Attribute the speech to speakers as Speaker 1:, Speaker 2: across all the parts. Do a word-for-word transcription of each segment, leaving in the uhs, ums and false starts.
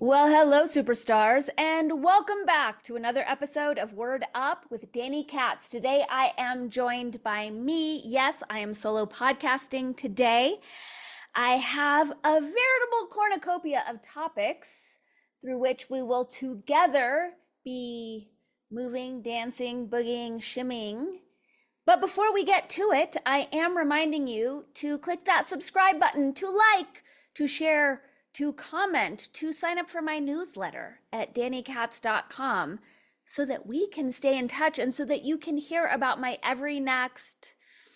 Speaker 1: Well, hello, superstars, and welcome back to another episode of Word Up with Danny Katz. Today, I am joined by me. Yes, I am solo podcasting today. I have a veritable cornucopia of topics through which we will together be moving, dancing, boogieing, shimmying. But before we get to it, I am reminding you to click that subscribe button, to like, to share, to comment, to sign up for my newsletter at danny katz dot com so that we can stay in touch and so that you can hear about my every next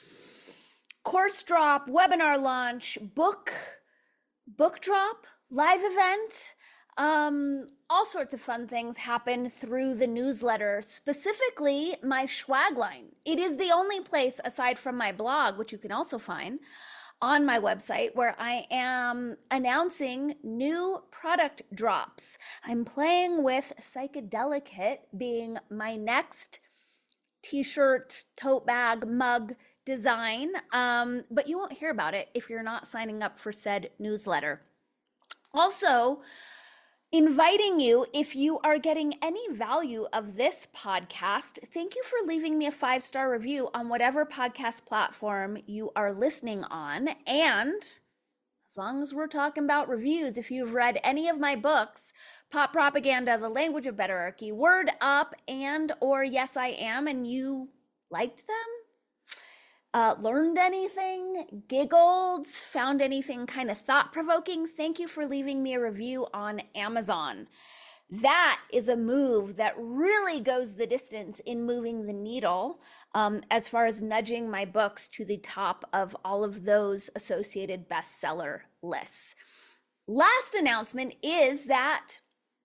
Speaker 1: course drop, webinar launch, book, book drop, live event. Um, all sorts of fun things happen through the newsletter, specifically my swag line. It is the only place aside from my blog, which you can also find on my website, where I am announcing new product drops. I'm playing with Psychedelicate being my next t-shirt, tote bag, mug design, um, but you won't hear about it if you're not signing up for said newsletter. Also, inviting you, if you are getting any value of this podcast, thank you for leaving me a five-star review on whatever podcast platform you are listening on. And as long as we're talking about reviews, if you've read any of my books, Pop Propaganda, The Language of Betterarchy, Word Up, and or Yes, I Am, and you liked them, Uh, learned anything, giggled, found anything kind of thought-provoking, thank you for leaving me a review on Amazon. That is a move that really goes the distance in moving the needle um, as far as nudging my books to the top of all of those associated bestseller lists. Last announcement is that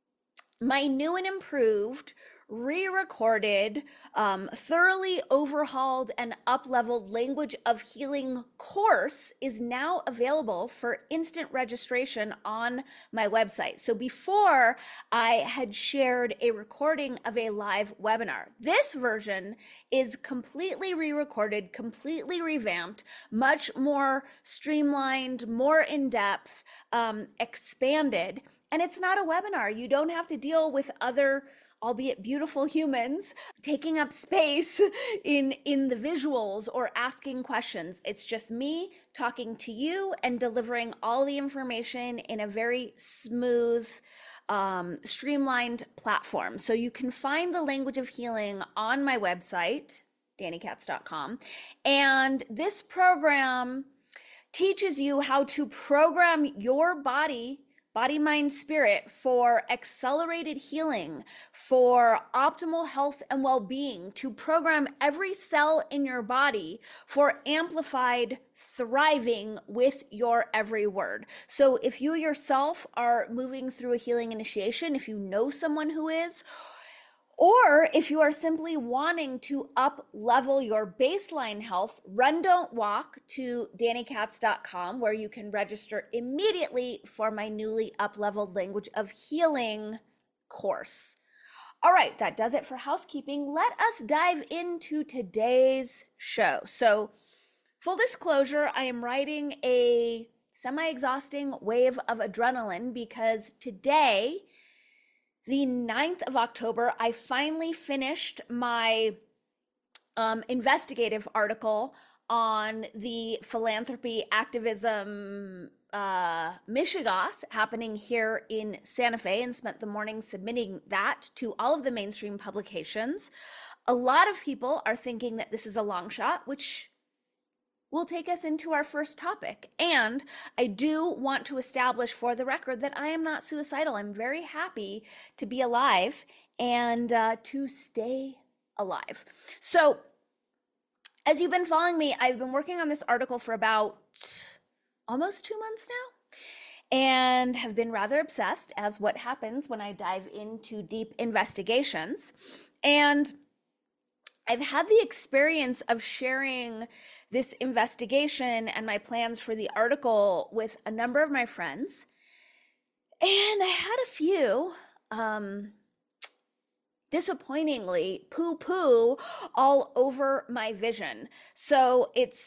Speaker 1: my new and improved, re-recorded, um, thoroughly overhauled and up-leveled Language of Healing course is now available for instant registration on my website. So before, I had shared a recording of a live webinar. This version is completely re-recorded, completely revamped, much more streamlined, more in-depth, um, expanded. And it's not a webinar. You don't have to deal with other, albeit beautiful humans, taking up space in, in the visuals or asking questions. It's just me talking to you and delivering all the information in a very smooth, um, streamlined platform. So you can find the Language of Healing on my website, danny katz dot com. And this program teaches you how to program your body body, mind, spirit for accelerated healing, for optimal health and well-being, to program every cell in your body for amplified thriving with your every word. So if you yourself are moving through a healing initiation, if you know someone who is, or if you are simply wanting to up level your baseline health, run, don't walk to danny katz dot com, where you can register immediately for my newly up leveled Language of Healing course. All right, that does it for housekeeping. Let us dive into today's show. So, full disclosure, I am writing a semi-exhausting wave of adrenaline because today, the ninth of October, I finally finished my um, investigative article on the philanthropy activism uh, Mishigas happening here in Santa Fe, and spent the morning submitting that to all of the mainstream publications. A lot of people are thinking that this is a long shot, which will take us into our first topic. And I do want to establish for the record that I am not suicidal. I'm very happy to be alive and uh, to stay alive. So, as you've been following me, I've been working on this article for about almost two months now, and have been rather obsessed, as what happens when I dive into deep investigations. And I've had the experience of sharing this investigation and my plans for the article with a number of my friends. And I had a few, um, disappointingly, poo-poo all over my vision. So it's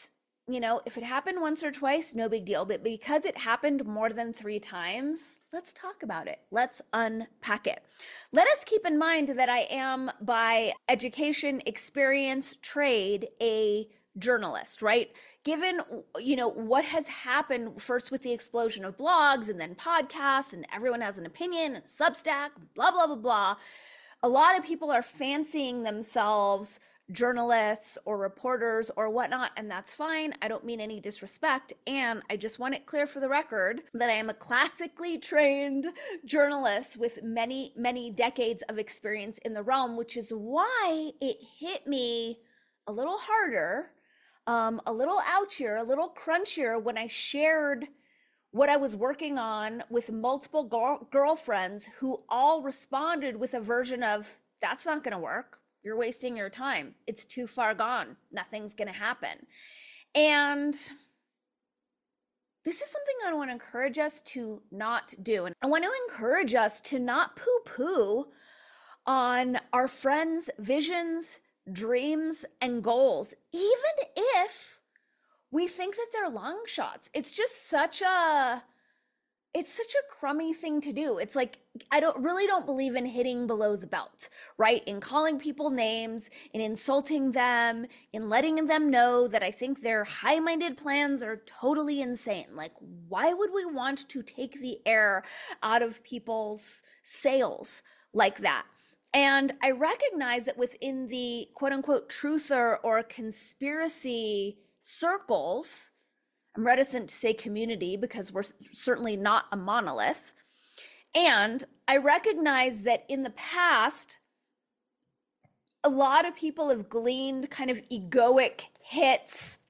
Speaker 1: you know, if it happened once or twice, no big deal. But because it happened more than three times, let's talk about it. Let's unpack it. Let us keep in mind that I am, by education, experience, trade, a journalist, right? Given, you know, what has happened first with the explosion of blogs and then podcasts, and everyone has an opinion and a Substack, blah, blah, blah, blah. A lot of people are fancying themselves journalists or reporters or whatnot, and that's fine. I don't mean any disrespect. And I just want it clear for the record that I am a classically trained journalist with many, many decades of experience in the realm, which is why it hit me a little harder, um, a little ouchier, a little crunchier when I shared what I was working on with multiple girl- girlfriends who all responded with a version of, that's not going to work. You're wasting your time. It's too far gone. Nothing's going to happen. And this is something I want to encourage us to not do. And I want to encourage us to not poo-poo on our friends' visions, dreams, and goals, even if we think that they're long shots. It's just such a it's such a crummy thing to do. It's like, I don't really don't believe in hitting below the belt, right? In calling people names, in insulting them, in letting them know that I think their high-minded plans are totally insane. Like, why would we want to take the air out of people's sails like that? And I recognize that within the quote unquote truther or conspiracy circles, I'm reticent to say community because we're certainly not a monolith. And I recognize that in the past, a lot of people have gleaned kind of egoic hits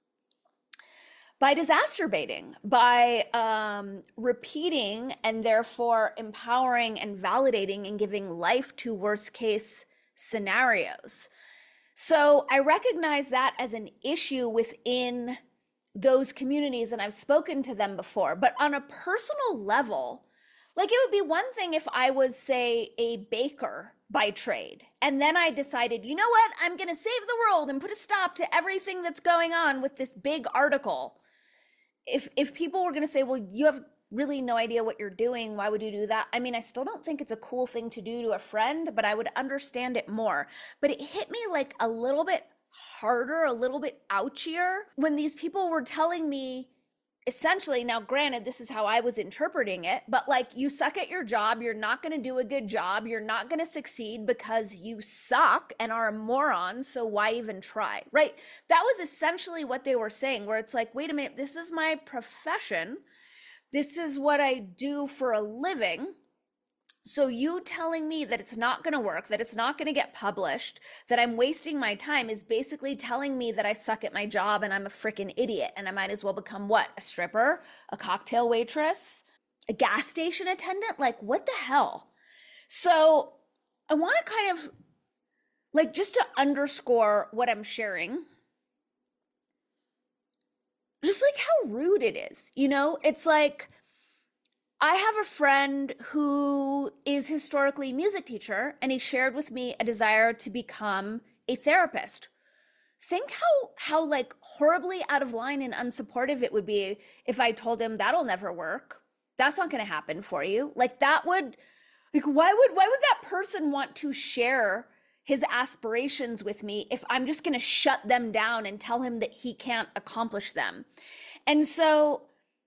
Speaker 1: by disascerbating, by um, repeating and therefore empowering and validating and giving life to worst case scenarios. So I recognize that as an issue within those communities, and I've spoken to them before. But on a personal level, like, it would be one thing if I was, say, a baker by trade, and then I decided, you know what, I'm going to save the world and put a stop to everything that's going on with this big article. If if people were going to say, well, you have really no idea what you're doing, why would you do that? I mean, I still don't think it's a cool thing to do to a friend, but I would understand it more. But it hit me like a little bit harder, a little bit ouchier when these people were telling me, essentially, now granted, this is how I was interpreting it, but like, you suck at your job, you're not going to do a good job, you're not going to succeed because you suck and are a moron, so why even try, right? That was essentially what they were saying, where it's like, wait a minute, this is my profession, this is what I do for a living. So you telling me that it's not going to work, that it's not going to get published, that I'm wasting my time is basically telling me that I suck at my job and I'm a freaking idiot and I might as well become what? A stripper, a cocktail waitress, a gas station attendant? Like, what the hell? So I want to kind of, like, just to underscore what I'm sharing, just like how rude it is, you know? It's like, I have a friend who is historically a music teacher, and he shared with me a desire to become a therapist. Think how how like horribly out of line and unsupportive it would be if I told him that'll never work. That's not going to happen for you. Like, that would, like, why would why would that person want to share his aspirations with me if I'm just going to shut them down and tell him that he can't accomplish them? And so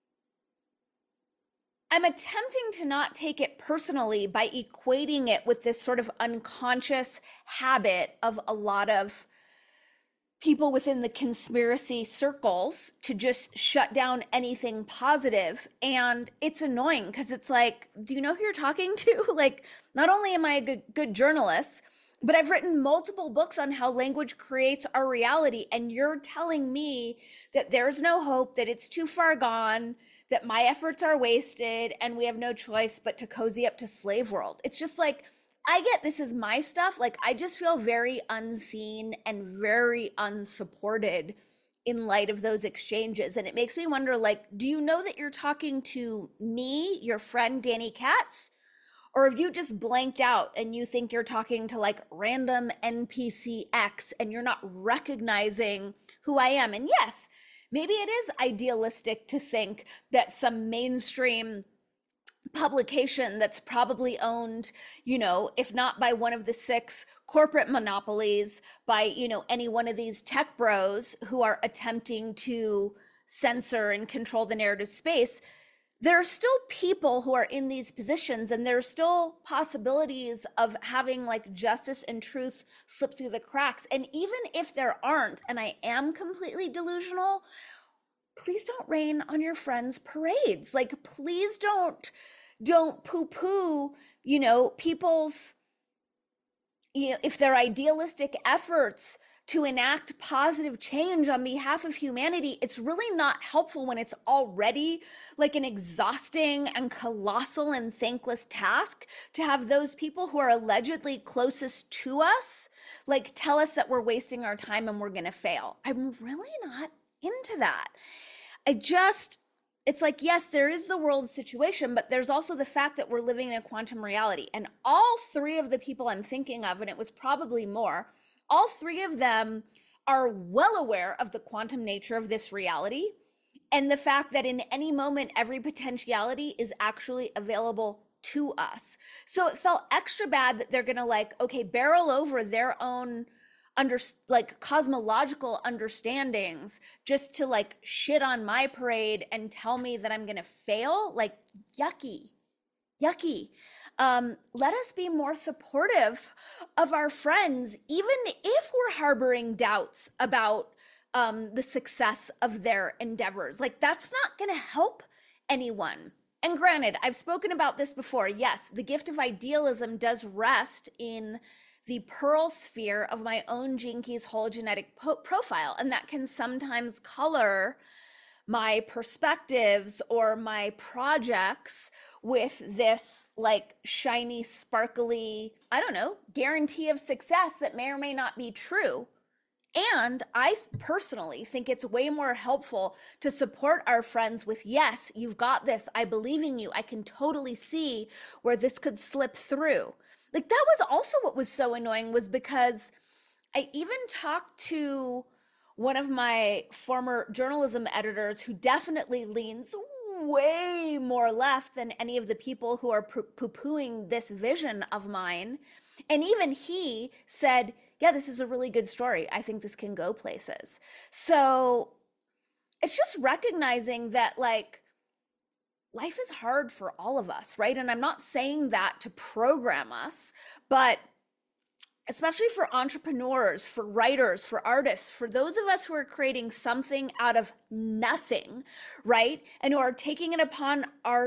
Speaker 1: I'm attempting to not take it personally by equating it with this sort of unconscious habit of a lot of people within the conspiracy circles to just shut down anything positive. And it's annoying because it's like, do you know who you're talking to? Like, not only am I a good, good journalist, but I've written multiple books on how language creates our reality. And you're telling me that there's no hope, that it's too far gone, that my efforts are wasted, and we have no choice but to cozy up to slave world. It's just like, I get this is my stuff. Like, I just feel very unseen and very unsupported in light of those exchanges. And it makes me wonder, like, do you know that you're talking to me, your friend Danny Katz? Or have you just blanked out and you think you're talking to like random N P C X and you're not recognizing who I am? And yes, maybe it is idealistic to think that some mainstream publication that's probably owned, you know, if not by one of the six corporate monopolies, by, you know, any one of these tech bros who are attempting to censor and control the narrative space, there are still people who are in these positions, and there are still possibilities of having like justice and truth slip through the cracks. And even if there aren't, and I am completely delusional, please don't rain on your friends' parades. Like, please don't don't poo-poo, you know, people's, you know, if their idealistic efforts to enact positive change on behalf of humanity. It's really not helpful when it's already like an exhausting and colossal and thankless task to have those people who are allegedly closest to us like tell us that we're wasting our time and we're going to fail. I'm really not into that. I just, it's like, yes, there is the world situation, but there's also the fact that we're living in a quantum reality. And all three of the people I'm thinking of, and it was probably more, all three of them are well aware of the quantum nature of this reality and the fact that in any moment, every potentiality is actually available to us. So it felt extra bad that they're going to like, okay, barrel over their own under like cosmological understandings just to like shit on my parade and tell me that I'm gonna fail. Like, yucky, yucky. Um, let us be more supportive of our friends, even if we're harboring doubts about um, the success of their endeavors. Like, that's not gonna help anyone. And granted, I've spoken about this before. Yes, the gift of idealism does rest in the pearl sphere of my own Gene Keys hologenetic po- profile. And that can sometimes color my perspectives or my projects with this like shiny, sparkly, I don't know, guarantee of success that may or may not be true. And I personally think it's way more helpful to support our friends with, yes, you've got this. I believe in you. I can totally see where this could slip through. Like, that was also what was so annoying, was because I even talked to one of my former journalism editors who definitely leans way more left than any of the people who are poo-pooing this vision of mine. And even he said, yeah, this is a really good story. I think this can go places. So it's just recognizing that, like, life is hard for all of us, right? And I'm not saying that to program us, but especially for entrepreneurs, for writers, for artists, for those of us who are creating something out of nothing, right? And who are taking it upon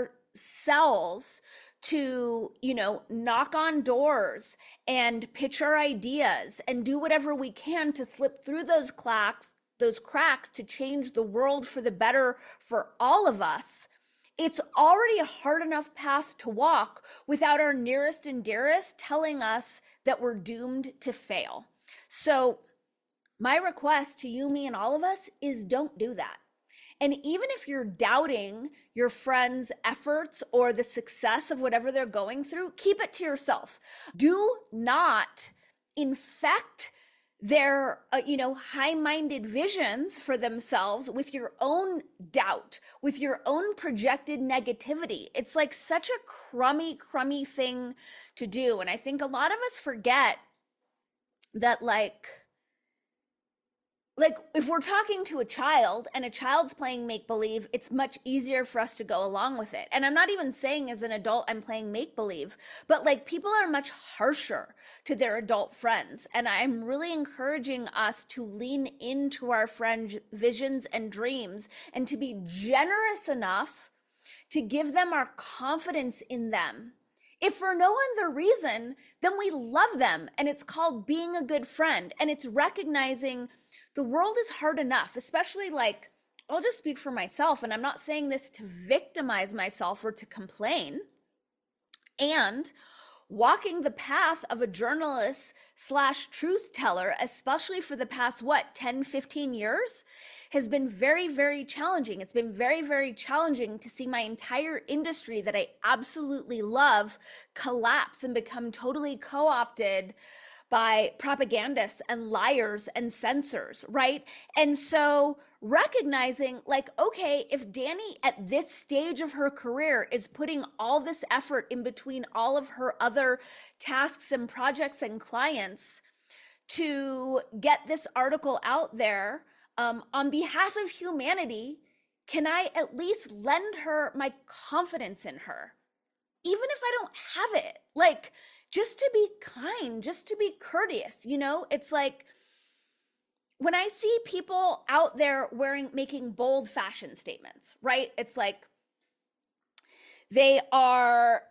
Speaker 1: ourselves to, you know, knock on doors and pitch our ideas and do whatever we can to slip through those cracks, those cracks to change the world for the better for all of us. It's already a hard enough path to walk without our nearest and dearest telling us that we're doomed to fail. So my request to you, me, and all of us is don't do that. And even if you're doubting your friend's efforts or the success of whatever they're going through, keep it to yourself. Do not infect their, uh, you know, high-minded visions for themselves with your own doubt, with your own projected negativity. It's like such a crummy, crummy thing to do. And I think a lot of us forget that, like, like if we're talking to a child and a child's playing make-believe, it's much easier for us to go along with it. And I'm not even saying as an adult I'm playing make-believe, but like people are much harsher to their adult friends. And I'm really encouraging us to lean into our friends' visions and dreams and to be generous enough to give them our confidence in them. If for no other reason, then we love them. And it's called being a good friend. And it's recognizing the world is hard enough, especially like, I'll just speak for myself, and I'm not saying this to victimize myself or to complain. And walking the path of a journalist slash truth teller, especially for the past, what, ten, fifteen years, has been very, very challenging. It's been very, very challenging to see my entire industry that I absolutely love collapse and become totally co-opted by propagandists and liars and censors, right? And so recognizing like, okay, if Dani at this stage of her career is putting all this effort in between all of her other tasks and projects and clients to get this article out there um, on behalf of humanity, can I at least lend her my confidence in her? Even if I don't have it, like just to be kind, just to be courteous, you know, it's like when I see people out there wearing, making bold fashion statements, right? It's like they are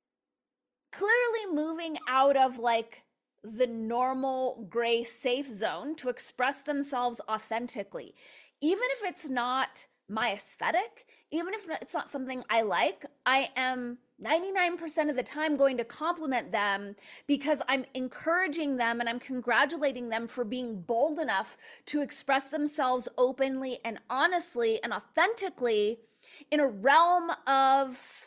Speaker 1: clearly moving out of like the normal gray safe zone to express themselves authentically. Even if it's not my aesthetic, even if it's not something I like, I am ninety-nine percent of the time going to compliment them because I'm encouraging them and I'm congratulating them for being bold enough to express themselves openly and honestly and authentically in a realm of,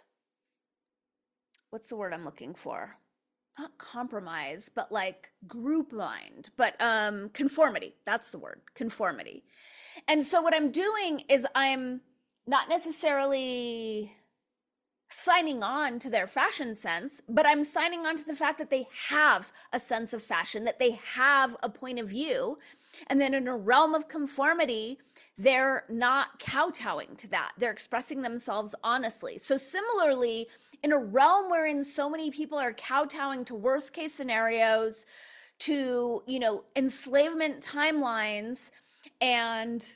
Speaker 1: what's the word I'm looking for? Not compromise, but like group mind, but um, conformity. That's the word, conformity. And so what I'm doing is I'm not necessarily signing on to their fashion sense, but I'm signing on to the fact that they have a sense of fashion, that they have a point of view. And then in a realm of conformity, they're not kowtowing to that. They're expressing themselves honestly. So similarly, in a realm wherein so many people are kowtowing to worst case scenarios, to, you know, enslavement timelines and,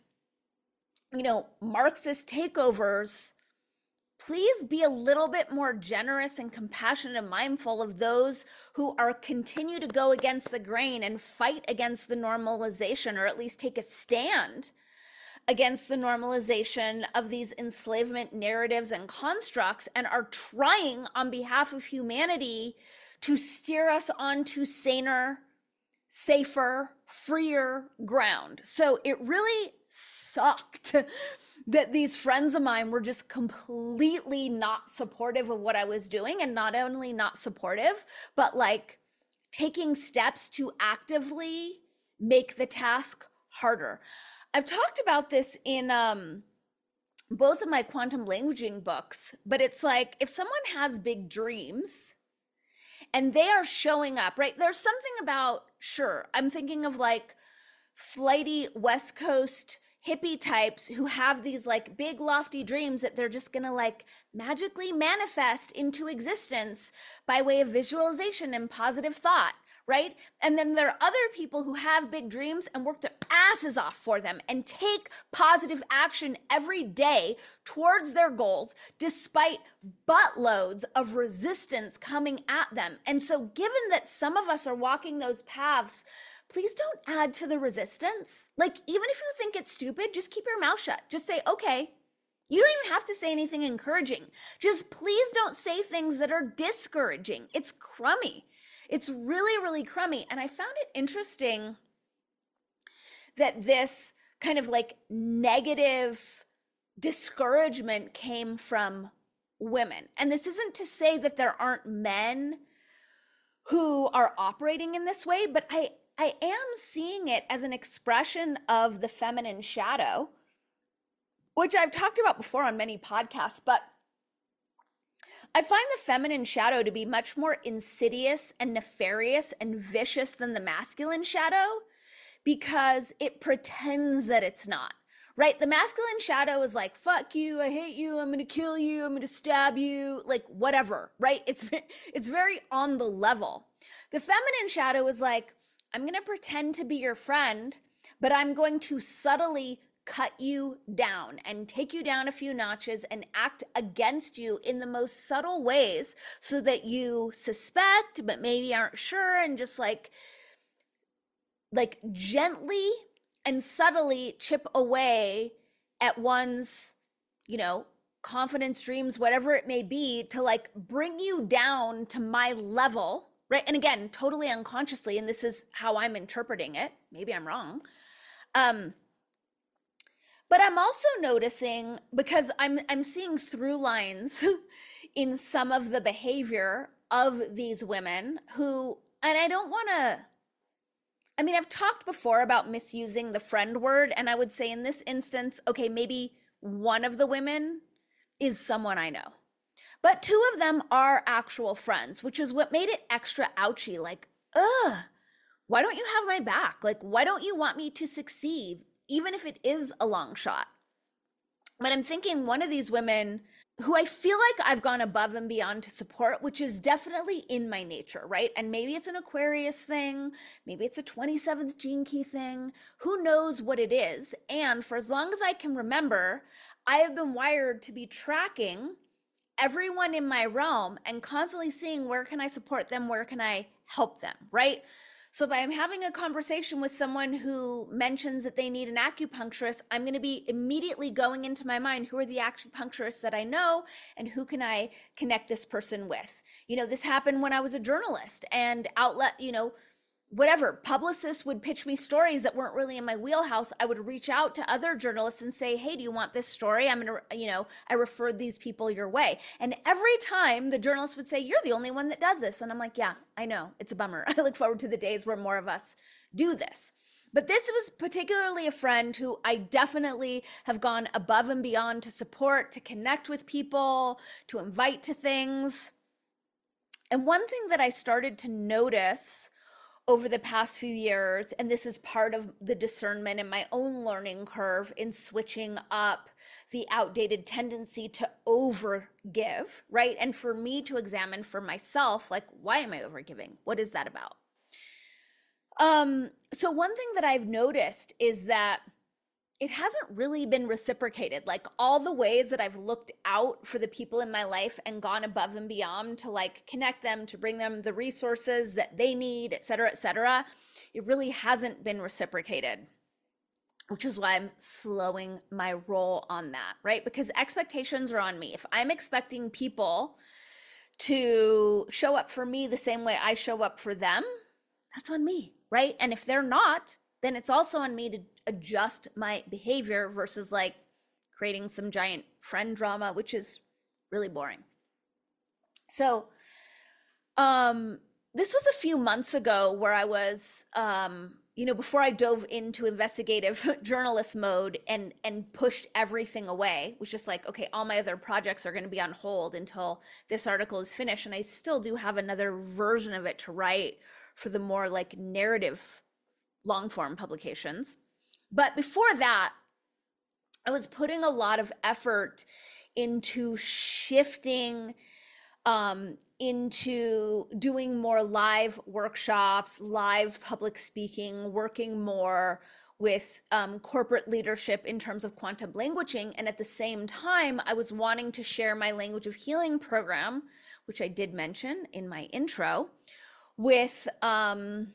Speaker 1: you know, Marxist takeovers, please be a little bit more generous and compassionate and mindful of those who are continue to go against the grain and fight against the normalization, or at least take a stand against the normalization of these enslavement narratives and constructs, and are trying on behalf of humanity to steer us onto saner, safer, freer ground. So it really sucked that these friends of mine were just completely not supportive of what I was doing, and not only not supportive, but like taking steps to actively make the task harder. I've talked about this in um, both of my quantum languaging books, but it's like if someone has big dreams and they are showing up, right? There's something about, sure, I'm thinking of like flighty West Coast hippie types who have these like big lofty dreams that they're just gonna like magically manifest into existence by way of visualization and positive thought, right? And then there are other people who have big dreams and work their asses off for them and take positive action every day towards their goals, despite buttloads of resistance coming at them. And so given that some of us are walking those paths, please don't add to the resistance. Like, even if you think it's stupid, just keep your mouth shut. Just say, okay. You don't even have to say anything encouraging. Just please don't say things that are discouraging. It's crummy. It's really, really crummy. And I found it interesting that this kind of like negative discouragement came from women. And this isn't to say that there aren't men who are operating in this way, but I, I am seeing it as an expression of the feminine shadow, which I've talked about before on many podcasts, but I find the feminine shadow to be much more insidious and nefarious and vicious than the masculine shadow, because it pretends that it's not, right? The masculine shadow is like, fuck you, I hate you, I'm going to kill you, I'm going to stab you, like whatever, right? It's, it's very on the level. The feminine shadow is like, I'm going to pretend to be your friend, but I'm going to subtly cut you down and take you down a few notches and act against you in the most subtle ways so that you suspect, but maybe aren't sure, and just like, like gently and subtly chip away at one's, you know, confidence, dreams, whatever it may be, to like bring you down to my level. Right. And again, totally unconsciously, and this is how I'm interpreting it. Maybe I'm wrong. Um, but I'm also noticing, because I'm I'm seeing through lines in some of the behavior of these women who, and I don't want to I mean, I've talked before about misusing the friend word, and I would say in this instance, okay, maybe one of the women is someone I know. But two of them are actual friends, which is what made it extra ouchy. Like, ugh, why don't you have my back? Like, why don't you want me to succeed, even if it is a long shot? But I'm thinking one of these women who I feel like I've gone above and beyond to support, which is definitely in my nature, right? And maybe it's an Aquarius thing, maybe it's a twenty-seventh gene key thing, who knows what it is. And for as long as I can remember, I have been wired to be tracking everyone in my realm and constantly seeing where can I support them, where can I help them, right? So if I'm having a conversation with someone who mentions that they need an acupuncturist, I'm going to be immediately going into my mind, who are the acupuncturists that I know and who can I connect this person with? You know, this happened when I was a journalist and outlet, you know, whatever, publicists would pitch me stories that weren't really in my wheelhouse. I would reach out to other journalists and say, hey, do you want this story? I'm going to, you know, I referred these people your way. And every time the journalist would say, you're the only one that does this. And I'm like, yeah, I know, it's a bummer. I look forward to the days where more of us do this. But this was particularly a friend who I definitely have gone above and beyond to support, to connect with people, to invite to things. And one thing that I started to notice over the past few years, and this is part of the discernment in my own learning curve in switching up the outdated tendency to overgive, right? And for me to examine for myself, like, why am I overgiving? What is that about? Um, so one thing that I've noticed is that it hasn't really been reciprocated. Like all the ways that I've looked out for the people in my life and gone above and beyond to like connect them, to bring them the resources that they need, et cetera, et cetera, it really hasn't been reciprocated, which is why I'm slowing my roll on that, right? Because expectations are on me. If I'm expecting people to show up for me the same way I show up for them, that's on me, right? And if they're not, then it's also on me to adjust my behavior versus like creating some giant friend drama, which is really boring. So um, this was a few months ago where I was, um, you know, before I dove into investigative journalist mode and and pushed everything away, was just like, okay, all my other projects are going to be on hold until this article is finished. And I still do have another version of it to write for the more like narrative long form publications. But before that, I was putting a lot of effort into shifting um, into doing more live workshops, live public speaking, working more with um, corporate leadership in terms of quantum languaging. And at the same time, I was wanting to share my Language of Healing program, which I did mention in my intro, with um,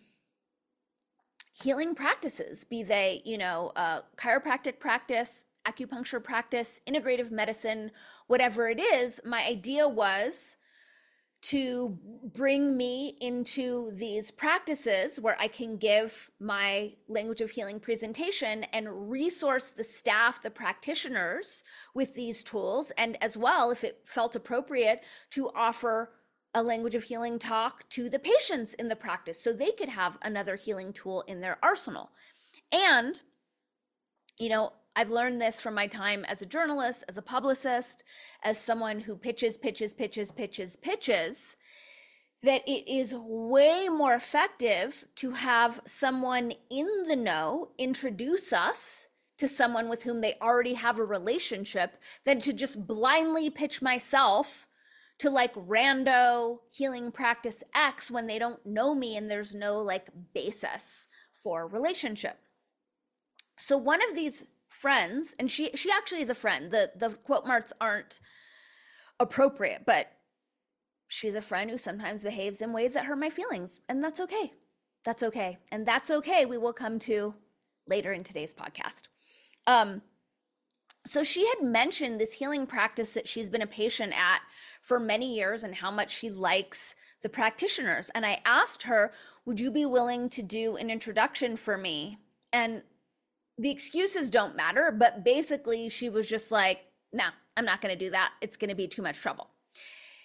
Speaker 1: healing practices, be they, you know, uh, chiropractic practice, acupuncture practice, integrative medicine, whatever it is. My idea was to bring me into these practices where I can give my Language of Healing presentation and resource the staff, the practitioners with these tools. And as well, if it felt appropriate, to offer a Language of Healing talk to the patients in the practice so they could have another healing tool in their arsenal. And, you know, I've learned this from my time as a journalist, as a publicist, as someone who pitches, pitches, pitches, pitches, pitches, that it is way more effective to have someone in the know introduce us to someone with whom they already have a relationship than to just blindly pitch myself to like rando healing practice X when they don't know me and there's no like basis for relationship. So one of these friends, and she she actually is a friend, the the quote marks aren't appropriate, but she's a friend who sometimes behaves in ways that hurt my feelings, and that's okay. That's okay. And that's okay, we will come to later in today's podcast. Um, so she had mentioned this healing practice that she's been a patient at for many years and how much she likes the practitioners. And I asked her, would you be willing to do an introduction for me? And the excuses don't matter, but basically she was just like, no, nah, I'm not going to do that. It's going to be too much trouble.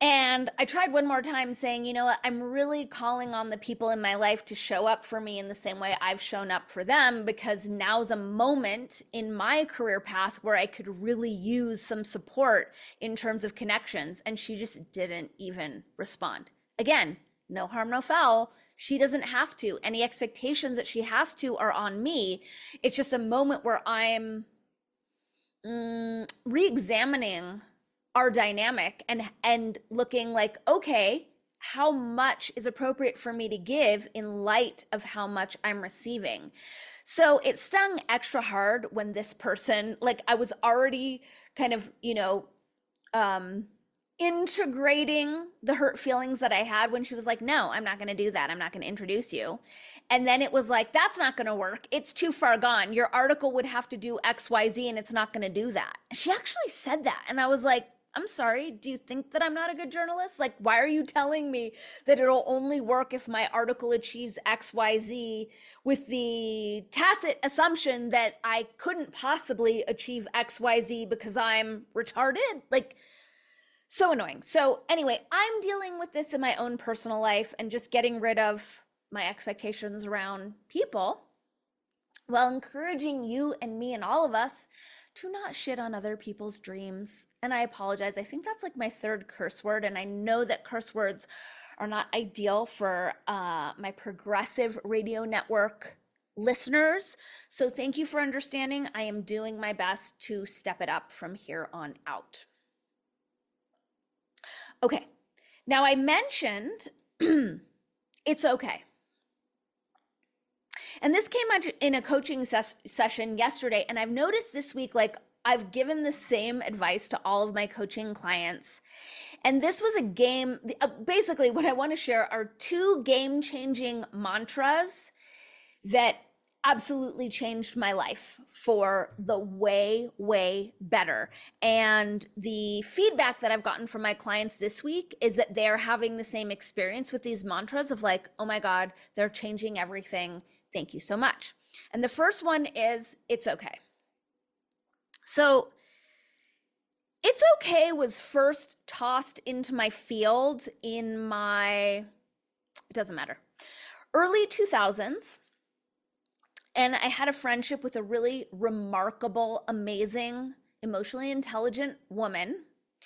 Speaker 1: And I tried one more time saying, you know what, I'm really calling on the people in my life to show up for me in the same way I've shown up for them, because now's a moment in my career path where I could really use some support in terms of connections. And she just didn't even respond. Again, no harm, no foul. She doesn't have to. Any expectations that she has to are on me. It's just a moment where I'm mm, re-examining our dynamic and and looking like, okay, how much is appropriate for me to give in light of how much I'm receiving. So it stung extra hard when this person, like, I was already kind of, you know, um integrating the hurt feelings that I had when she was like, no, I'm not going to do that. I'm not going to introduce you. And then it was like, that's not going to work. It's too far gone. Your article would have to do X Y Z and it's not going to do that. She actually said that. And I was like, I'm sorry, do you think that I'm not a good journalist? Like, why are you telling me that it'll only work if my article achieves X Y Z, with the tacit assumption that I couldn't possibly achieve X Y Z because I'm retarded? Like, so annoying. So anyway, I'm dealing with this in my own personal life and just getting rid of my expectations around people, while encouraging you and me and all of us to not shit on other people's dreams. And I apologize. I think that's like my third curse word. And I know that curse words are not ideal for uh, my progressive radio network listeners. So thank you for understanding. I am doing my best to step it up from here on out. Okay. Now I mentioned it's okay. And this came out in a coaching ses- session yesterday. And I've noticed this week, like, I've given the same advice to all of my coaching clients. And this was a game. Uh, basically, what I want to share are two game-changing mantras that absolutely changed my life for the way, way better. And the feedback that I've gotten from my clients this week is that they're having the same experience with these mantras of like, oh my God, they're changing everything. Thank you so much. And the first one is, it's okay. So it's okay was first tossed into my field in my, it doesn't matter, early two thousands. And I had a friendship with a really remarkable, amazing, emotionally intelligent woman.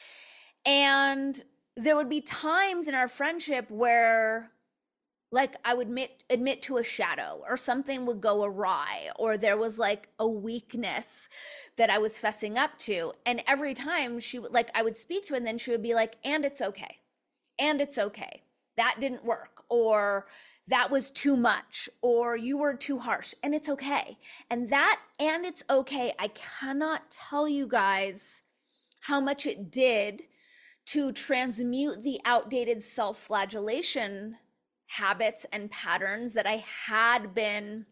Speaker 1: And there would be times in our friendship where, like, I would admit, admit to a shadow, or something would go awry, or there was like a weakness that I was fessing up to. And every time she would, like, I would speak to her, and then she would be like, and it's okay. And it's okay. That didn't work. Or that was too much, or you were too harsh, and it's okay. And that, and it's okay, I cannot tell you guys how much it did to transmute the outdated self-flagellation habits and patterns that I had been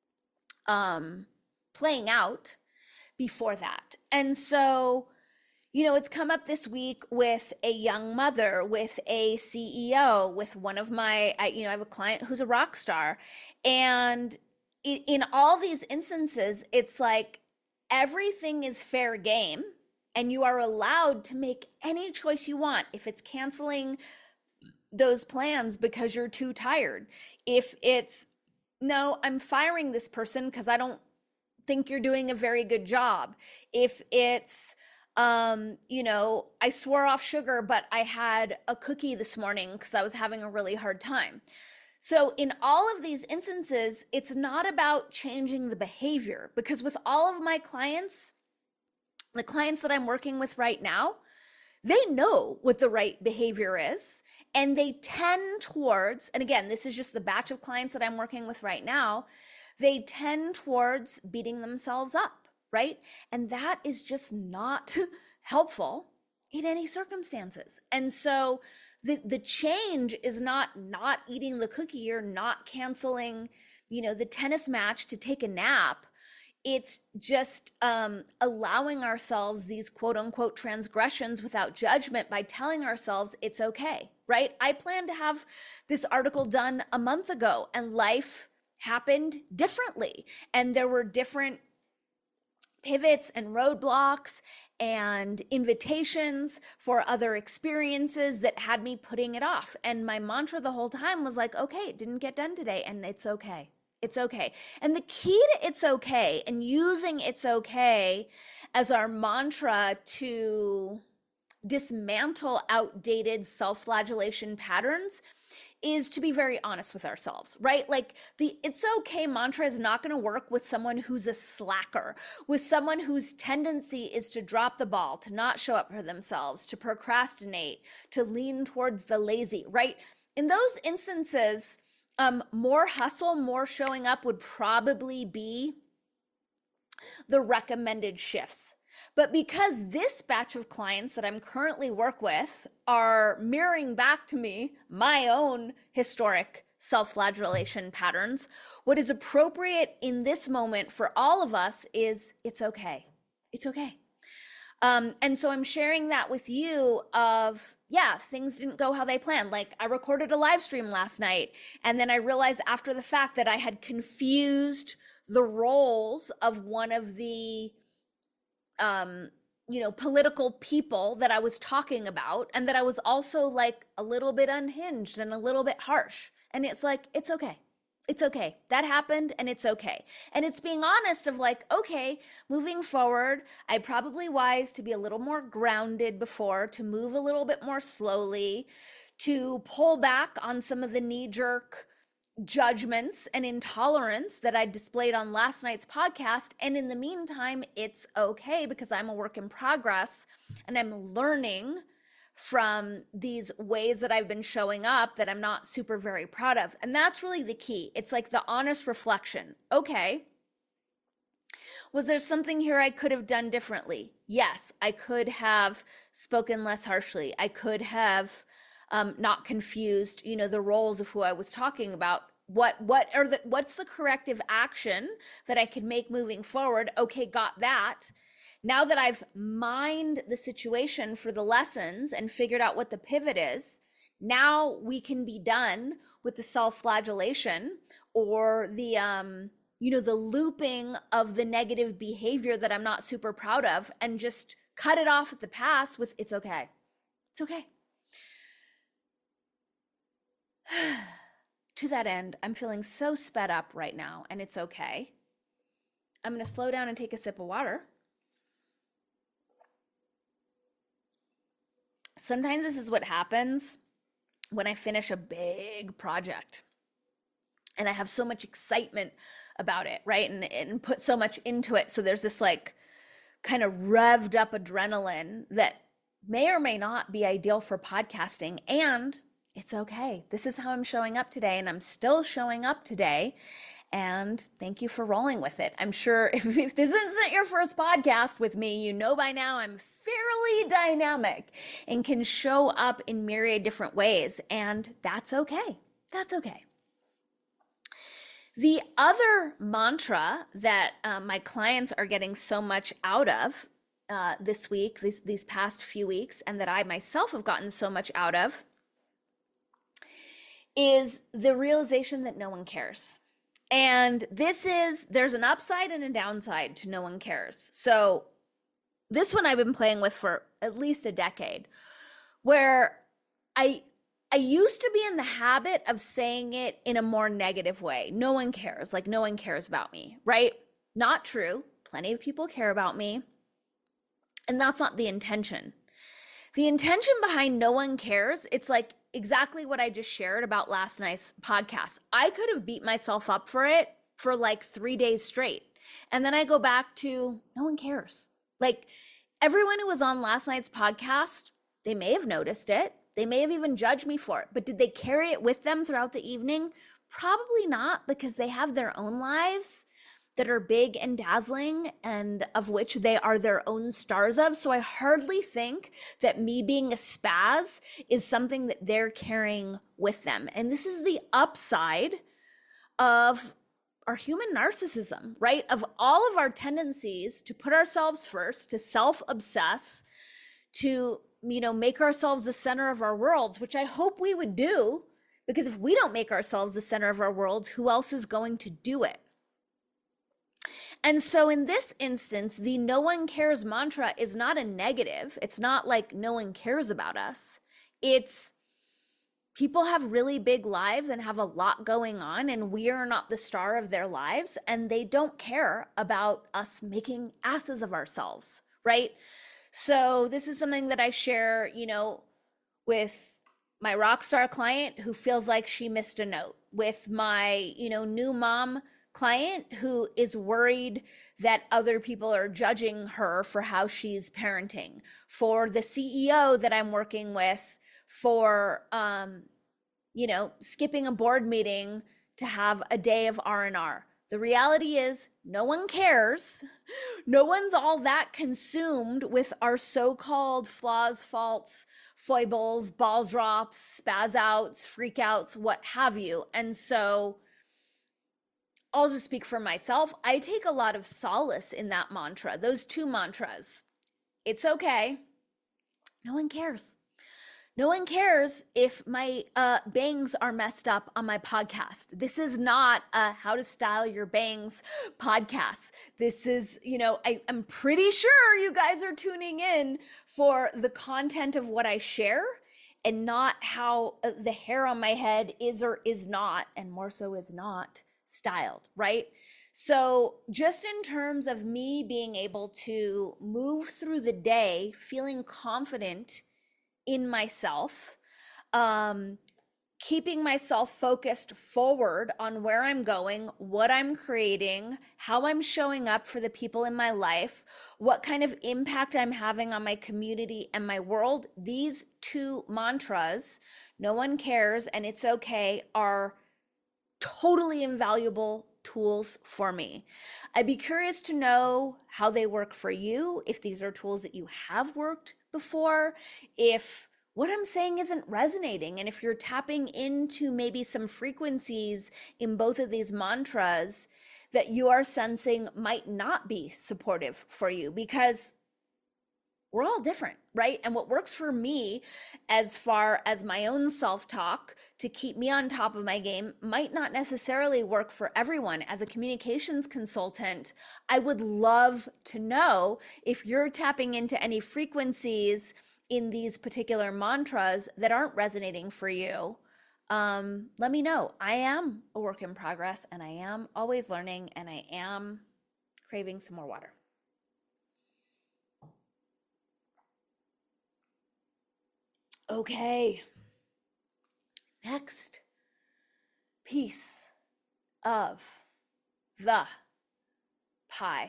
Speaker 1: um, playing out before that. And so, you know, it's come up this week with a young mother, with a C E O, with one of my, I, you know, I have a client who's a rock star. And in all these instances, it's like everything is fair game, and you are allowed to make any choice you want. If it's canceling those plans because you're too tired, if it's, no, I'm firing this person because I don't think you're doing a very good job, if it's, um, you know, I swore off sugar, but I had a cookie this morning because I was having a really hard time. So in all of these instances, it's not about changing the behavior, because with all of my clients, the clients that I'm working with right now, they know what the right behavior is, and they tend towards, and again, this is just the batch of clients that I'm working with right now, they tend towards beating themselves up. Right? And that is just not helpful in any circumstances. And so the, the change is not not eating the cookie or not canceling, you know, the tennis match to take a nap. It's just um, allowing ourselves these quote unquote transgressions without judgment by telling ourselves it's okay, right? I planned to have this article done a month ago, and life happened differently. And there were different pivots and roadblocks and invitations for other experiences that had me putting it off. And my mantra the whole time was like, okay, it didn't get done today, and it's okay. It's okay. And the key to it's okay and using it's okay as our mantra to dismantle outdated self-flagellation patterns is to be very honest with ourselves, right? Like the it's okay mantra is not going to work with someone who's a slacker, with someone whose tendency is to drop the ball, to not show up for themselves, to procrastinate, to lean towards the lazy, right? In those instances, um, more hustle, more showing up would probably be the recommended shifts. But because this batch of clients that I'm currently work with are mirroring back to me my own historic self-flagellation patterns, what is appropriate in this moment for all of us is it's okay. It's okay. Um, and so I'm sharing that with you of, yeah, things didn't go how they planned. Like I recorded a live stream last night, and then I realized after the fact that I had confused the roles of one of the um, you know, political people that I was talking about, and that I was also like a little bit unhinged and a little bit harsh. And it's like, it's okay. It's okay. That happened, and it's okay. And it's being honest of like, okay, moving forward, I probably wise to be a little more grounded before, to move a little bit more slowly, to pull back on some of the knee-jerk judgments and intolerance that I displayed on last night's podcast. And in the meantime, it's okay because I'm a work in progress and I'm learning from these ways that I've been showing up that I'm not super very proud of. And that's really the key. It's like the honest reflection. Okay, was there something here I could have done differently? Yes, I could have spoken less harshly. I could have Um, not confused, you know, the roles of who I was talking about. What, what are the, what's the corrective action that I could make moving forward? Okay, got that. Now that I've mined the situation for the lessons and figured out what the pivot is, now we can be done with the self-flagellation or the, um, you know, the looping of the negative behavior that I'm not super proud of, and just cut it off at the pass with it's okay. It's okay. To that end, I'm feeling so sped up right now, and it's okay. I'm going to slow down and take a sip of water. Sometimes this is what happens when I finish a big project and I have so much excitement about it, right? And, and put so much into it. So there's this like kind of revved up adrenaline that may or may not be ideal for podcasting. And it's okay. This is how I'm showing up today, and I'm still showing up today. And thank you for rolling with it. I'm sure if, if this isn't your first podcast with me, you know by now I'm fairly dynamic and can show up in myriad different ways. And that's okay. That's okay. The other mantra that uh, my clients are getting so much out of uh, this week, these, these past few weeks, and that I myself have gotten so much out of, is the realization that no one cares. And this is, there's an upside and a downside to no one cares. So this one I've been playing with for at least a decade, where I, I used to be in the habit of saying it in a more negative way. No one cares, like no one cares about me, right? Not true. Plenty of people care about me. And that's not the intention. The intention behind no one cares, it's like exactly what I just shared about last night's podcast. I could have beat myself up for it for like three days straight. And then I go back to no one cares. Like everyone who was on last night's podcast, they may have noticed it. They may have even judged me for it. But did they carry it with them throughout the evening? Probably not, because they have their own lives that are big and dazzling, and of which they are their own stars of. So I hardly think that me being a spaz is something that they're carrying with them. And this is the upside of our human narcissism, right? Of all of our tendencies to put ourselves first, to self-obsess, to, you know, make ourselves the center of our worlds, which I hope we would do, because if we don't make ourselves the center of our worlds, who else is going to do it? And so in this instance, the no one cares mantra is not a negative. It's not like no one cares about us. It's people have really big lives and have a lot going on, and we are not the star of their lives, and they don't care about us making asses of ourselves, right? So this is something that I share, you know, with my rock star client who feels like she missed a note, with my, you know, new mom client who is worried that other people are judging her for how she's parenting, for the C E O that I'm working with, for um, you know, skipping a board meeting to have a day of R and R. The reality is no one cares. No one's all that consumed with our so-called flaws, faults, foibles, ball drops, spaz outs, freak outs, what have you. And so I'll just speak for myself. I take a lot of solace in that mantra, those two mantras. It's okay. No one cares. No one cares if my uh, bangs are messed up on my podcast. This is not a how to style your bangs podcast. This is, you know, I, I'm pretty sure you guys are tuning in for the content of what I share and not how the hair on my head is or is not, and more so is not styled, right? So just in terms of me being able to move through the day feeling confident in myself, um, keeping myself focused forward on where I'm going, what I'm creating, how I'm showing up for the people in my life, what kind of impact I'm having on my community and my world. These two mantras, no one cares and it's okay, are totally invaluable tools for me. I'd be curious to know how they work for you, if these are tools that you have worked before, if what I'm saying isn't resonating, and if you're tapping into maybe some frequencies in both of these mantras that you are sensing might not be supportive for you, because we're all different, right? And what works for me as far as my own self-talk to keep me on top of my game might not necessarily work for everyone. As a communications consultant, I would love to know if you're tapping into any frequencies in these particular mantras that aren't resonating for you. Um, let me know. I am a work in progress, and I am always learning, and I am craving some more water. Okay, next piece of the pie.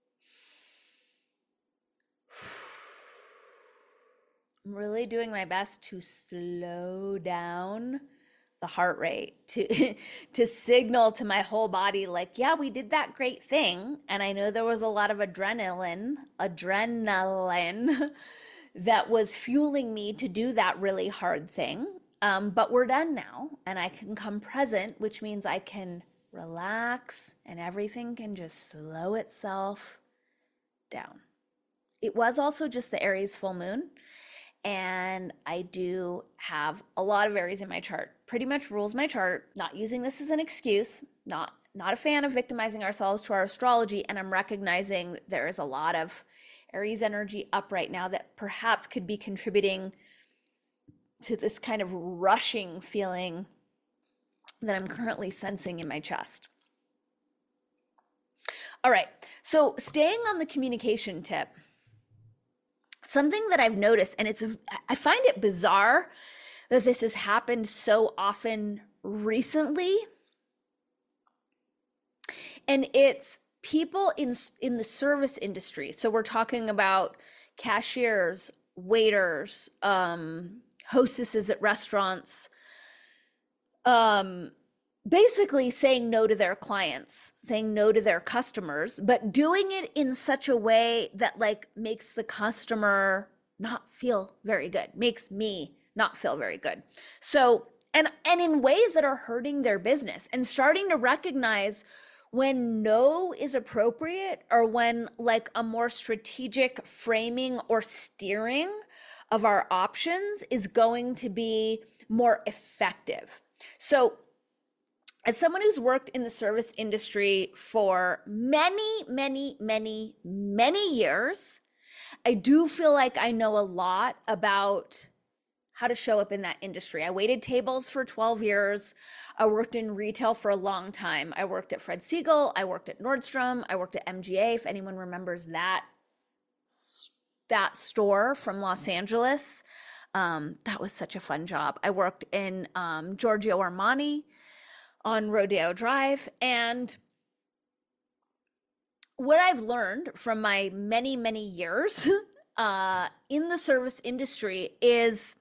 Speaker 1: I'm really doing my best to slow down the heart rate, to to signal to my whole body like, yeah, we did that great thing. And I know there was a lot of adrenaline, adrenaline that was fueling me to do that really hard thing. Um, but we're done now, and I can come present, which means I can relax and everything can just slow itself down. It was also just the Aries full moon, and I do have a lot of Aries in my chart. Pretty much rules my chart. Not using this as an excuse, not not a fan of victimizing ourselves to our astrology, and I'm recognizing there is a lot of Aries energy up right now that perhaps could be contributing to this kind of rushing feeling that I'm currently sensing in my chest. All right, so staying on the communication tip, something that I've noticed, and it's, I find it bizarre that this has happened so often recently, and it's people in in the service industry. So we're talking about cashiers, waiters, um, hostesses at restaurants, um, basically saying no to their clients, saying no to their customers, but doing it in such a way that like makes the customer not feel very good, makes me not feel very good. So, and and in ways that are hurting their business, and starting to recognize when no is appropriate, or when like a more strategic framing or steering of our options is going to be more effective. So as someone who's worked in the service industry for many, many, many, many years, I do feel like I know a lot about how to show up in that industry. I waited tables for twelve years. I worked in retail for a long time. I worked at Fred Siegel. I worked at Nordstrom. I worked at M G A, if anyone remembers that, that store from Los Angeles. Um, that was such a fun job. I worked in um, Giorgio Armani on Rodeo Drive. And what I've learned from my many, many years uh, in the service industry is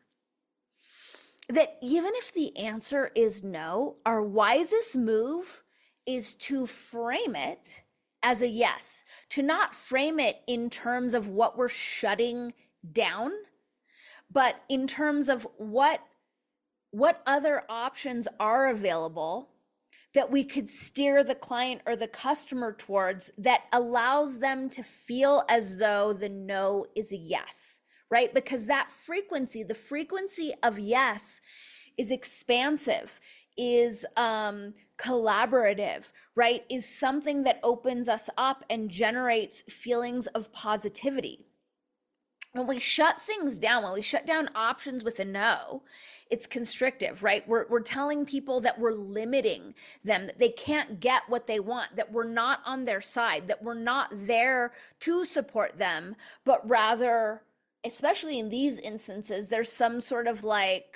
Speaker 1: that even if the answer is no, our wisest move is to frame it as a yes, to not frame it in terms of what we're shutting down, but in terms of what what other options are available that we could steer the client or the customer towards that allows them to feel as though the no is a yes, right? Because that frequency, the frequency of yes is expansive, is um, collaborative, right? Is something that opens us up and generates feelings of positivity. When we shut things down, when we shut down options with a no, it's constrictive, right? We're, we're telling people that we're limiting them, that they can't get what they want, that we're not on their side, that we're not there to support them, but rather, especially in these instances, there's some sort of like,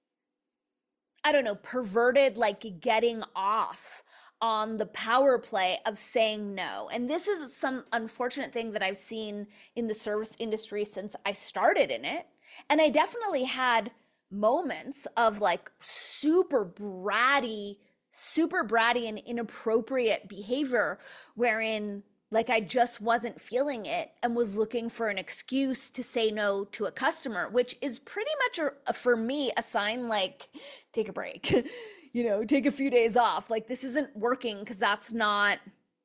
Speaker 1: I don't know, perverted, like getting off on the power play of saying no. And this is some unfortunate thing that I've seen in the service industry since I started in it. And I definitely had moments of like super bratty, super bratty and inappropriate behavior wherein like I just wasn't feeling it and was looking for an excuse to say no to a customer, which is pretty much a, for me a sign like take a break. You know, take a few days off. Like this isn't working because that's not,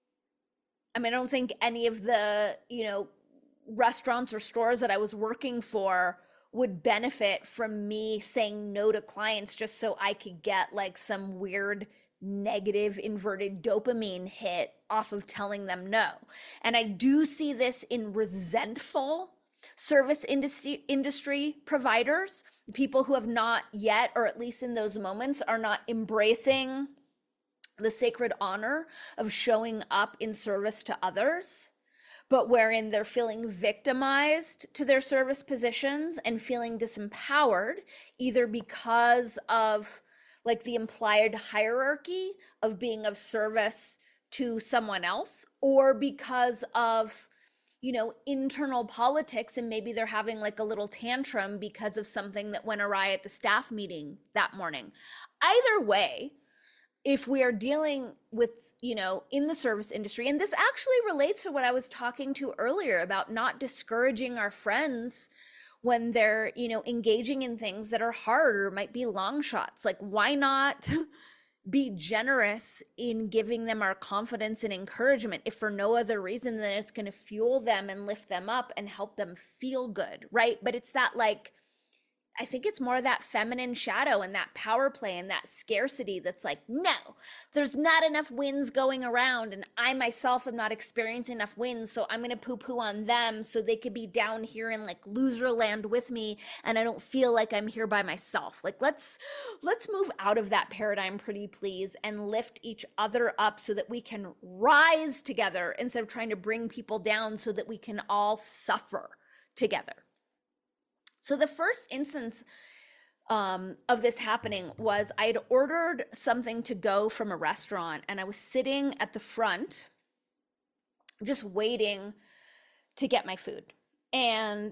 Speaker 1: I mean, I don't think any of the, you know, restaurants or stores that I was working for would benefit from me saying no to clients just so I could get like some weird negative inverted dopamine hit off of telling them no. And I do see this in resentful service industry industry providers, people who have not yet, or at least in those moments, are not embracing the sacred honor of showing up in service to others, but wherein they're feeling victimized to their service positions and feeling disempowered, either because of like the implied hierarchy of being of service to someone else, or because of you know, internal politics, and maybe they're having like a little tantrum because of something that went awry at the staff meeting that morning. Either way, if we are dealing with, you know, in the service industry, and this actually relates to what I was talking to earlier about not discouraging our friends when they're, you know, engaging in things that are hard or might be long shots. Like, why not be generous in giving them our confidence and encouragement, if for no other reason than it's going to fuel them and lift them up and help them feel good, right? But it's that like, I think it's more that feminine shadow and that power play and that scarcity that's like, no, there's not enough wins going around and I myself am not experiencing enough wins, so I'm going to poo-poo on them so they could be down here in like loser land with me and I don't feel like I'm here by myself. Like let's let's move out of that paradigm, pretty please, and lift each other up so that we can rise together instead of trying to bring people down so that we can all suffer together. So the first instance um, of this happening was I had ordered something to go from a restaurant and I was sitting at the front just waiting to get my food. And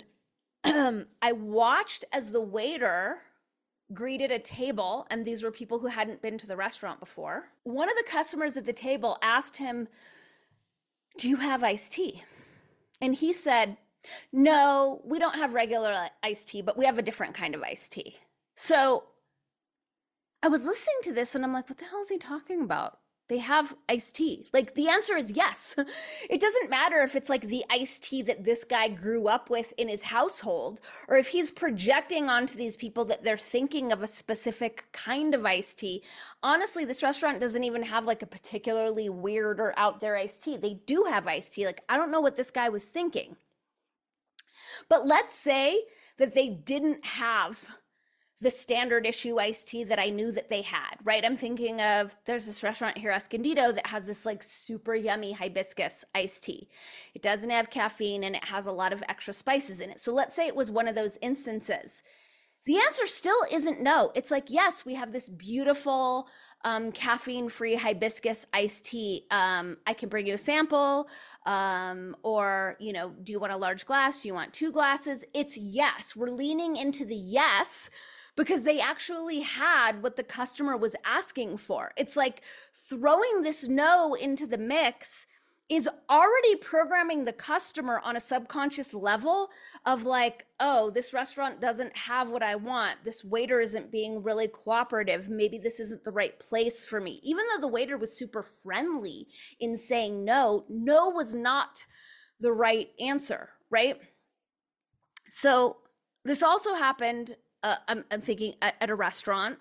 Speaker 1: I watched as the waiter greeted a table, and these were people who hadn't been to the restaurant before. One of the customers at the table asked him, "Do you have iced tea?" And he said, "No, we don't have regular iced tea, but we have a different kind of iced tea." So I was listening to this and I'm like, what the hell is he talking about? they have iced tea. Like the answer is yes. It doesn't matter if it's like the iced tea that this guy grew up with in his household, or if he's projecting onto these people that they're thinking of a specific kind of iced tea. Honestly, this restaurant doesn't even have like a particularly weird or out there iced tea. They do have iced tea. Like, I don't know what this guy was thinking. But let's say that they didn't have the standard issue iced tea that I knew that they had, right? I'm thinking of, there's this restaurant here, Escondido, that has this like super yummy hibiscus iced tea. It doesn't have caffeine and it has a lot of extra spices in it. So let's say it was one of those instances. The answer still isn't no. It's like, yes, we have this beautiful um, caffeine-free hibiscus iced tea. Um, I can bring you a sample, um, or, you know, do you want a large glass? Do you want two glasses? It's yes. We're leaning into the yes, because they actually had what the customer was asking for. It's like throwing this no into the mix is already programming the customer on a subconscious level of like, oh, this restaurant doesn't have what I want. This waiter isn't being really cooperative. Maybe this isn't the right place for me. Even though the waiter was super friendly in saying no, no was not the right answer, right? So this also happened, uh, I'm, I'm thinking at, at a restaurant,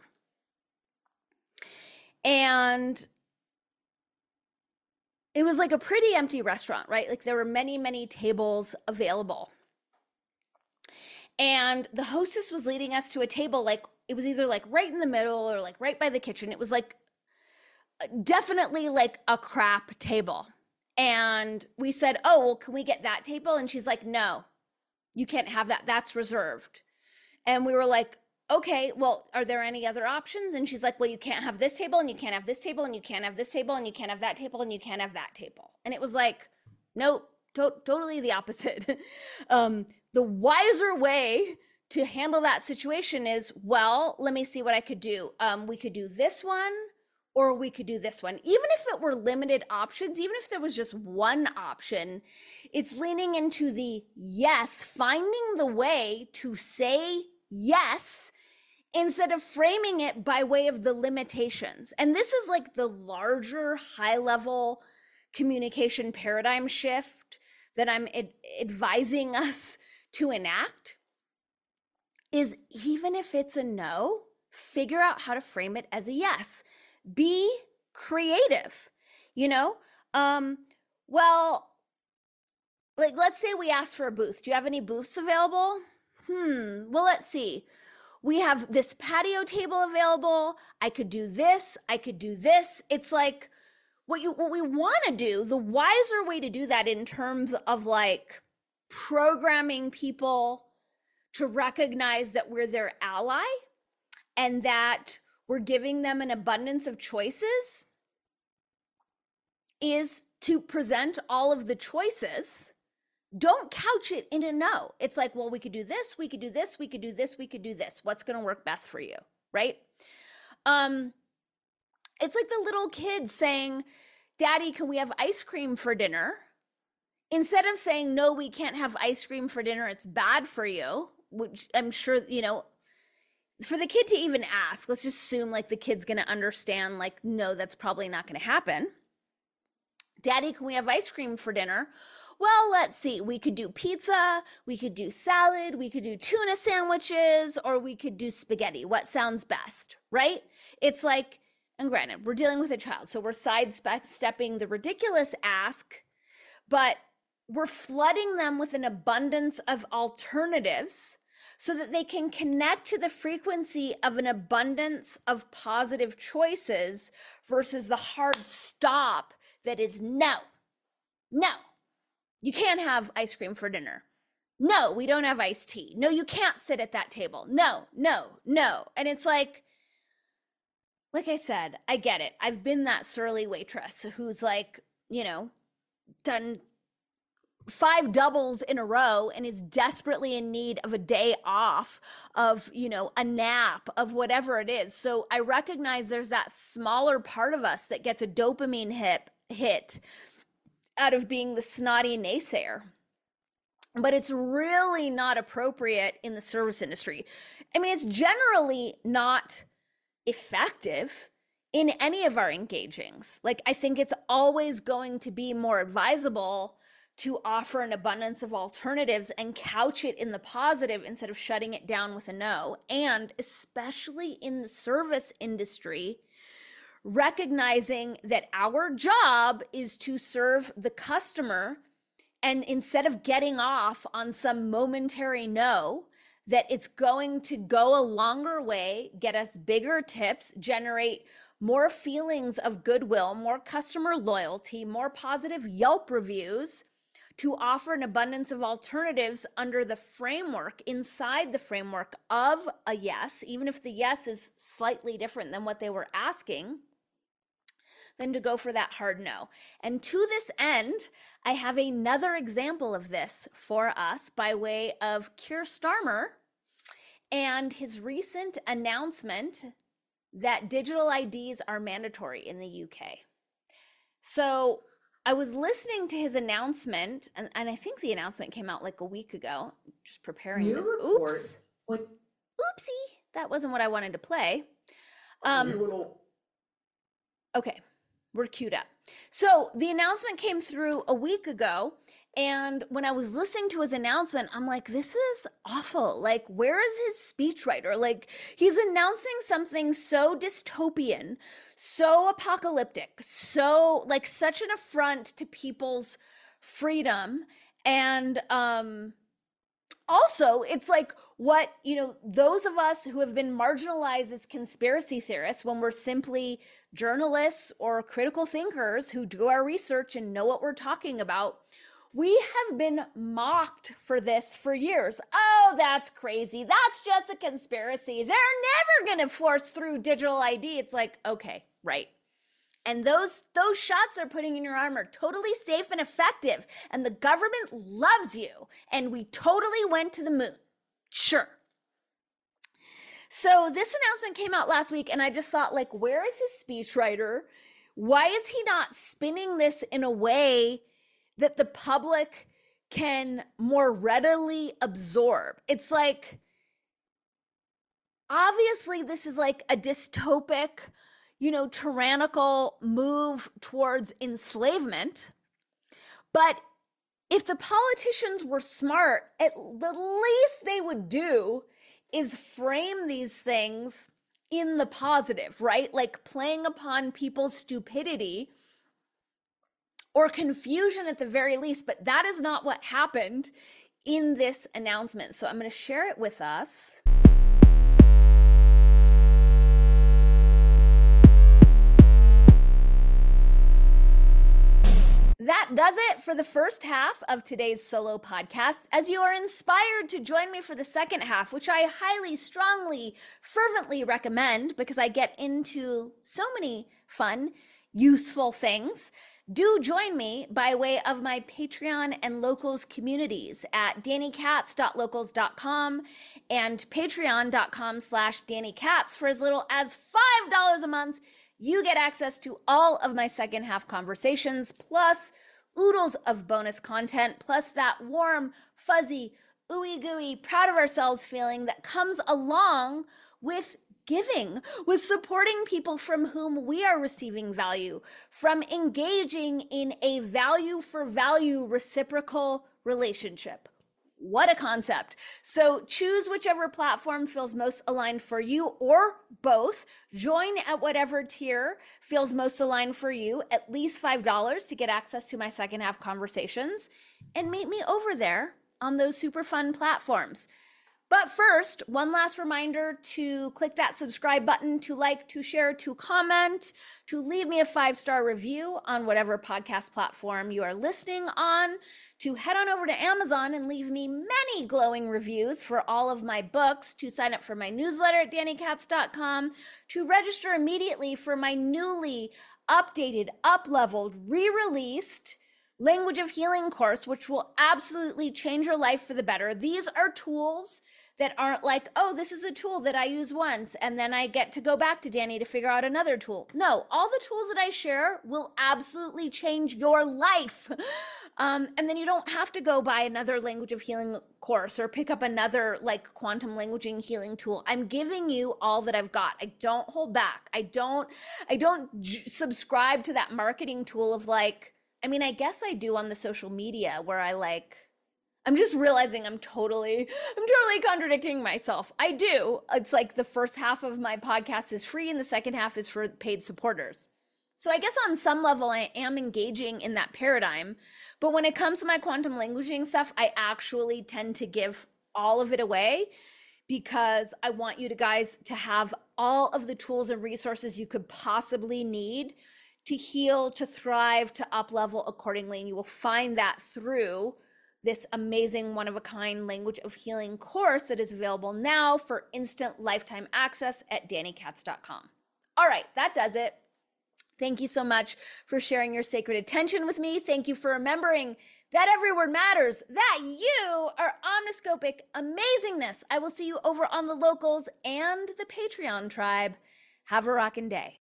Speaker 1: and it was like a pretty empty restaurant, right? Like there were many, many tables available. And the hostess was leading us to a table, like it was either like right in the middle or like right by the kitchen. It was like definitely like a crap table. And we said, oh, well, can we get that table? And she's like, no, you can't have that. That's reserved. And we were like, okay, well, are there any other options? And she's like, well, you can't have this table, and you can't have this table, and you can't have this table, and you can't have that table, and you can't have that table. And it was like, nope, to- totally the opposite. um, the wiser way to handle that situation is, well, let me see what I could do. Um, we could do this one, or we could do this one. Even if it were limited options, even if there was just one option, it's leaning into the yes, finding the way to say yes instead of framing it by way of the limitations. And this is like the larger high level communication paradigm shift that I'm ad- advising us to enact is, even if it's a no, figure out how to frame it as a yes. Be creative, you know? Um, well, like let's say we ask for a booth. Do you have any booths available? Hmm, well, let's see. We have this patio table available. I could do this. I could do this. It's like what you what we want to do, the wiser way to do that in terms of like programming people to recognize that we're their ally and that we're giving them an abundance of choices, is to present all of the choices. Don't couch it in a no. It's like, well, we could do this, we could do this, we could do this, we could do this. What's going to work best for you, right? Um, it's like the little kid saying, Daddy, can we have ice cream for dinner? Instead of saying, no, we can't have ice cream for dinner, it's bad for you, which I'm sure, you know, for the kid to even ask, let's just assume like the kid's going to understand, like, no, that's probably not going to happen. Daddy, can we have ice cream for dinner? Well, let's see. We could do pizza, we could do salad, we could do tuna sandwiches, or we could do spaghetti. What sounds best, right? It's like, and granted, we're dealing with a child, so we're sidestepping the ridiculous ask, but we're flooding them with an abundance of alternatives so that they can connect to the frequency of an abundance of positive choices versus the hard stop that is no, no. You can't have ice cream for dinner. No, we don't have iced tea. No, you can't sit at that table. No, no, no. And it's like, like I said, I get it. I've been that surly waitress who's like, you know, done five doubles in a row and is desperately in need of a day off, of, you know, a nap, of whatever it is. So I recognize there's that smaller part of us that gets a dopamine hit, hit out of being the snotty naysayer. But it's really not appropriate in the service industry. I mean, it's generally not effective in any of our engagings. Like, I think it's always going to be more advisable to offer an abundance of alternatives and couch it in the positive instead of shutting it down with a no. And especially in the service industry, recognizing that our job is to serve the customer, and instead of getting off on some momentary no, that it's going to go a longer way, get us bigger tips, generate more feelings of goodwill, more customer loyalty, more positive Yelp reviews, to offer an abundance of alternatives under the framework, inside the framework of a yes, even if the yes is slightly different than what they were asking, than to go for that hard no. And to this end, I have another example of this for us by way of Keir Starmer and his recent announcement that digital I Ds are mandatory in the U K. So I was listening to his announcement, and, and I think the announcement came out like a week ago, just preparing
Speaker 2: New
Speaker 1: this.
Speaker 2: report,
Speaker 1: Oops.
Speaker 2: like,
Speaker 1: Oopsie. That wasn't what I wanted to play. Um,
Speaker 2: little...
Speaker 1: Okay, we're queued up. So the announcement came through a week ago, and when I was listening to his announcement, I'm like, this is awful. Like, where is his speechwriter? Like, he's announcing something so dystopian, so apocalyptic, so like such an affront to people's freedom. And um, also, it's like what, you know, those of us who have been marginalized as conspiracy theorists, when we're simply journalists or critical thinkers who do our research and know what we're talking about, we have been mocked for this for years. Oh, that's crazy. That's just a conspiracy. They're never going to force through digital I D. It's like, okay, right. And those those shots they're putting in your arm are totally safe and effective. And the government loves you. And we totally went to the moon. Sure. So this announcement came out last week, and I just thought, like, where is his speechwriter? Why is he not spinning this in a way that the public can more readily absorb? It's like, obviously this is like a dystopic, you know, tyrannical move towards enslavement. But if the politicians were smart, at the least they would do is frame these things in the positive, right? Like playing upon people's stupidity or confusion at the very least, but that is not what happened in this announcement. So I'm going to share it with us. That does it for the first half of today's solo podcast. As you are inspired to join me for the second half, which I highly, strongly, fervently recommend because I get into so many fun, useful things, do join me by way of my Patreon and Locals communities at danny katz dot locals dot com and patreon dot com slash danny katz. For as little as five dollars a month, you get access to all of my second half conversations, plus oodles of bonus content, plus that warm, fuzzy, ooey gooey, proud of ourselves feeling that comes along with giving, with supporting people from whom we are receiving value, from engaging in a value for value reciprocal relationship. What a concept. So choose whichever platform feels most aligned for you, or both. Join at whatever tier feels most aligned for you, at least five dollars to get access to my second half conversations, and meet me over there on those super fun platforms. But first, one last reminder to click that subscribe button, to like, to share, to comment, to leave me a five-star review on whatever podcast platform you are listening on, to head on over to Amazon and leave me many glowing reviews for all of my books, to sign up for my newsletter at danny katz dot com, to register immediately for my newly updated, up-leveled, re-released Language of Healing course, which will absolutely change your life for the better. These are tools that aren't like, oh, this is a tool that I use once and then I get to go back to Danny to figure out another tool. No, all the tools that I share will absolutely change your life. Um, and then you don't have to go buy another language of healing course or pick up another like quantum languaging healing tool. I'm giving you all that I've got. I don't hold back. I don't, I don't j- subscribe to that marketing tool of like, I mean, I guess I do on the social media where I like, I'm just realizing I'm totally, I'm totally contradicting myself. I do. It's like the first half of my podcast is free and the second half is for paid supporters. So I guess on some level I am engaging in that paradigm, but when it comes to my quantum languaging stuff, I actually tend to give all of it away because I want you to guys to have all of the tools and resources you could possibly need to heal, to thrive, to up level accordingly. And you will find that through this amazing one of a kind language of healing course that is available now for instant lifetime access at danny katz dot com. All right, that does it. Thank you so much for sharing your sacred attention with me. Thank you for remembering that every word matters, that you are omniscopic amazingness. I will see you over on the locals and the Patreon tribe. Have a rockin' day.